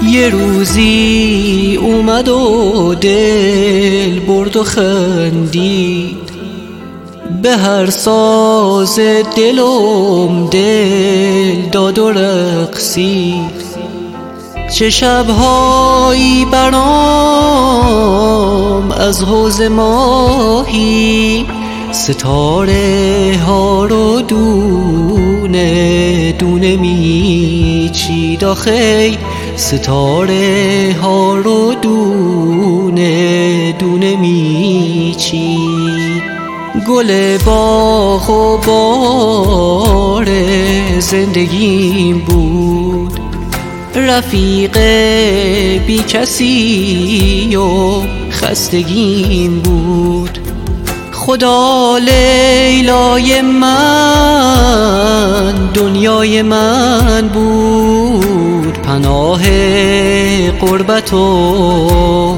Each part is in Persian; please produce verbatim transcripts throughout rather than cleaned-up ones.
یه روزی اومد و دل برد و خندید، به هر ساز دلم دل داد و رقصید. چه شبهایی برام از حوض ماهی، ستاره ها رو دونه دونه میچید. آخی ستاره ها رو دونه دونه میچید. گل باغ و بار زندگیم بود، رفیق بی کسی و خستگیم بود. خدا لیلای من دنیای من بود، پناه غربت و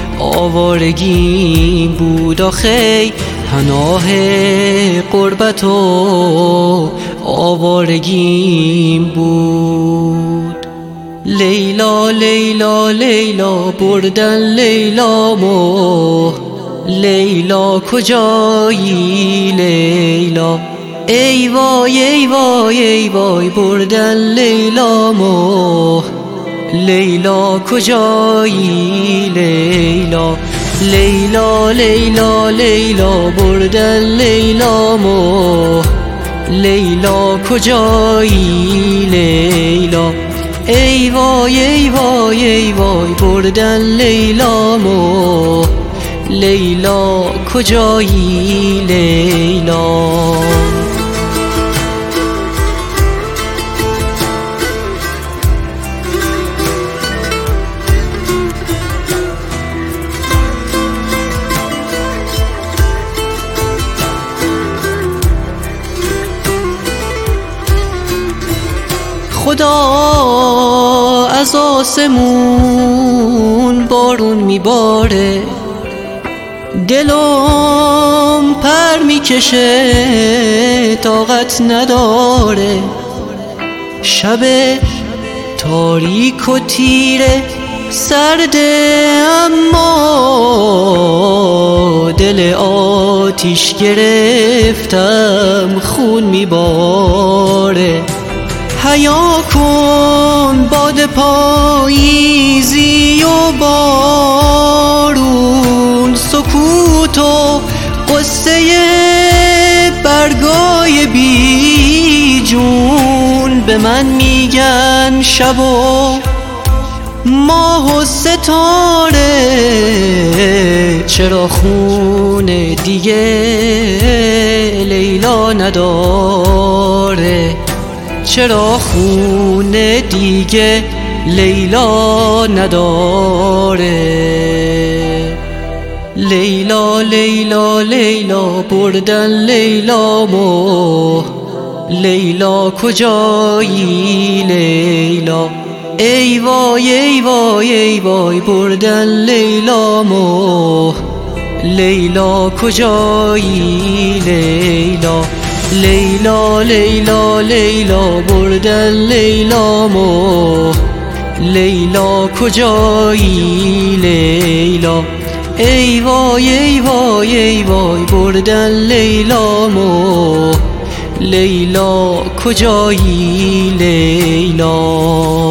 آوارگیم بود. آخی پناه غربت و آوارگیم بود. لیلا لیلا لیلا بردن لیلامو، لیلا کجایی لیلا؟ ای وای ای وای ای وای بردن لیلامو، لیلا کجایی لیلا؟ لیلا لیلا لیلا بردن لیلامو، لیلا کجایی لیلا؟ ای وای ای وای ای وای بردن لیلامو، لیلا کجایی لیلا؟ خدا از آسمون بارون میباره، دلم پر میکشه طاقت نداره. شب تاریک و تیره سرده، اما دل آتیش گرفتم خون میباره. حیا کن باد پاییزی و بارون، سکوت و قصه برگای بی جون. به من میگن شب و ماه و ستاره، چرا خون دیگه لیلا نداره؟ چرا خون دیگه لیلا نداره؟ لیلا لیلا لیلا بردن لیلامو، لیلا کجایی لیلا؟ ای وای ای وای ای وای بردن لیلامو، لیلا کجایی لیلا؟ لیلا لیلا لیلا بردن لیلامو، لیلا کجایی لیلا؟ ای وای ای وای ای وای بردن لیلامو، لیلا کجایی لیلا؟